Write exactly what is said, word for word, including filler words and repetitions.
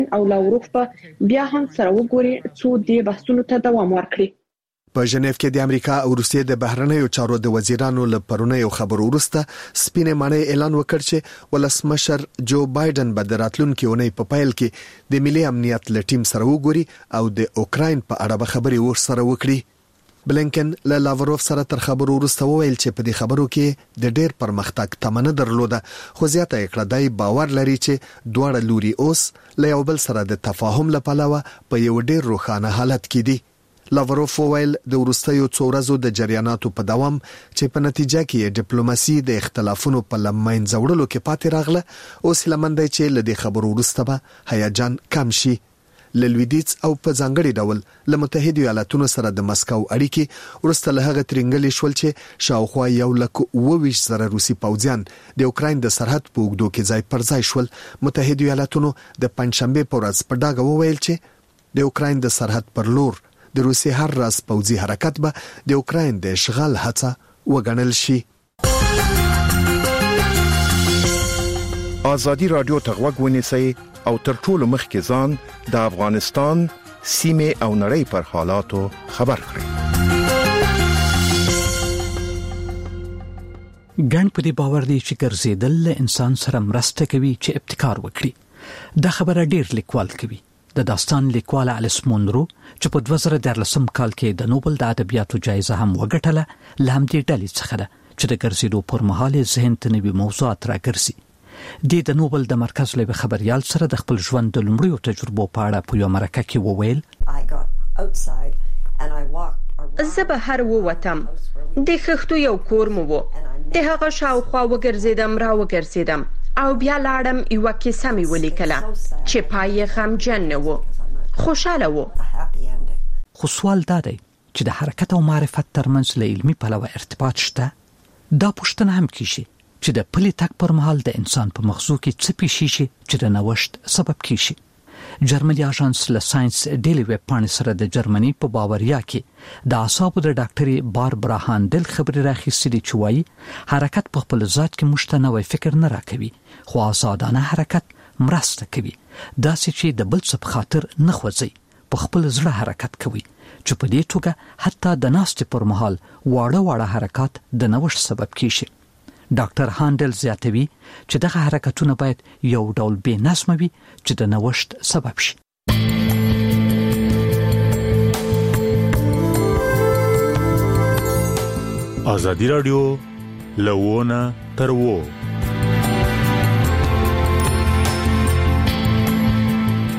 او لاوروف بیا هم سره وګوري څو دې بحثونو ته دوام ورکړي. په ژنیف کې د امریکا او روسیې د بهرنیو چارو د وزیرانو له پرونیو خبرو وروسته سپینې مانې اعلان وکړ چې ولسمشر جو بایدن به د راتلونکي اونۍ په پیل کې د ملي امنیت له ټیم سره وګوري او د اوکراین په اړه به خبرې ورسره وکړي. بلینکن له لاوروف سره تر خبرو وروسته وویل چې په دې خبرو کې د ډېر پرمختګ تمنه درلوده، خو زیاته یې کړه دی باور لري چې دواړه لوري اوس له یو بل سره د تفاهم لپاره په یو ډېر روښانه حالت کې دي. لاوروف وویل د وروستیو څو ورځو د جریاناتو په دوام چې په نتیجه کې ډیپلوماسي د اختلافونو په لمن ځوړلو کې پاتې راغله، اوس لمندای چې له دې خبرو وروسته به هیجان کم شي. لویدیز او په ځانګړي ډول له متحده ایالاتونو سره د مسکو اړیکې ورسته له هغه ترنګلې شول چې شاوخوا یو لک اوویش زره روسي پوځیان د اوکراین د سرحد په اوږدو کې ځای پر ځای شول. متحده ایالاتونو د پنځشنبه په ورځ په ډاګه وویل چې د اوکراین د سرحد پر لور د روسي هر راز پوځي حرکت به د اوکراین د اشغال هڅه وګڼل شي. آزادي رادیو ته غوږ ونیسئ او تر ټولو مخکې ځان د افغانستان سیمه او نړۍ پر حالاتو خبر کړئ. ګڼ په دې باور دی چې ګرځېدل له انسان سره مرسته کوي چې ابتکار وکړي. دا خبره ډېر لیکوال کوي. د داستان لیکوال الیس مونرو چې په دوه زره دیارلسم کال کې د نوبل د ادبیاتو جایزه هم وګټله، له همدې ډلې څخه ده چې د ګرځېدو پر مهال ذهن ته نوي موضوعات راګرځي. د د نوبل د مرکز له خبريال سره د خپل ژوند د لومړیو تجربو په اړه په یو مرکه کې وویل: زه به هر ووتم، د خښتو یو کور مو وو، د هغه شاوخوا وګرځېدم را وګرځېدم او بیا لاړم یو کیسه مې ولیکله چې پای غمجن نه و، خوشاله و. خو سوال دا دی چې د حرکت او معرفت ترمنځ له علمي پلوه ارتباط شته. دا پوښتنه هم کیږي چې د پلي تګ پر مهال د انسان په مغزو کې څه پیښ شي چې د نوښت سبب کیږي. جرمني اژانس له ساينس ډیلی ویب پاڼې سره د جرمني په باوریا کې د اعصابو د ډاکټري باربرا هاندل خبري راخیستې چې وایي حرکت په خپل ذات کې مشته نوې فکر نه راکوي، خو آزادانه حرکت مرسته کوي. دا چې د بل څه په خاطر نه خوځي، په خپل زړه حرکت کوي چې په دې توګه حتی د ناستې پر مهال واړه واړه حرکات د نوښت سبب کیږي. ډاکټر هاندل زیاتوي چې دغه حرکتونه باید یو ډول بې نظمه وي چې د نوښت سبب شي. آزادي رادیو لوونه تر وو